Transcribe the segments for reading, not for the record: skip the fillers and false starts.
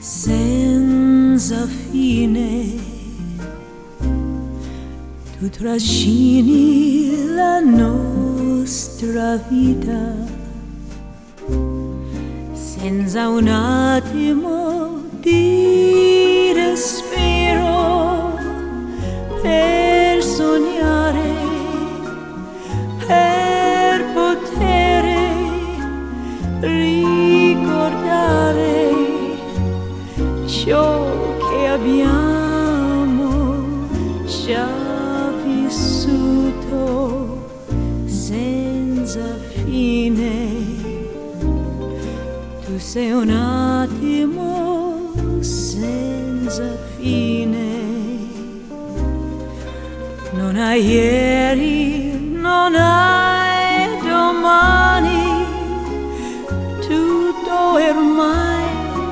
senza fine. Tu trascini la nostra vita senza un attimo di respiro per sognare, per poter ricordare ciò che abbiamo già vissuto senza fine. Tu sei un attimo senza fine. Non hai ieri, non hai domani, tutto ormai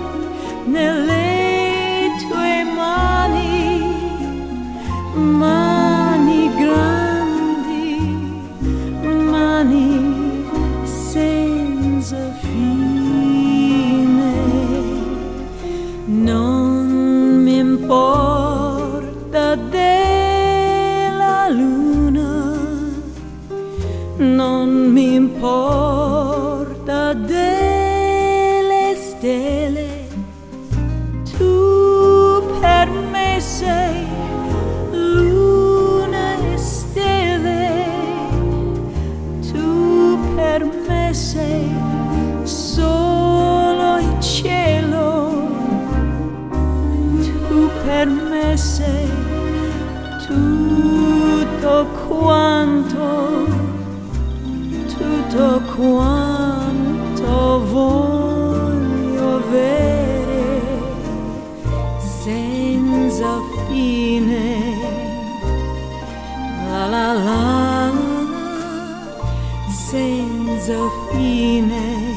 nelle tue mani, mani grandi, mani senza fine. Non mi importa della luna, non mi importa delle stelle. Tu per me sei luna e stelle, tu per me sei solo il cielo, tu per me sei tutto quanto voglio avere senza fine. La la la la, senza fine.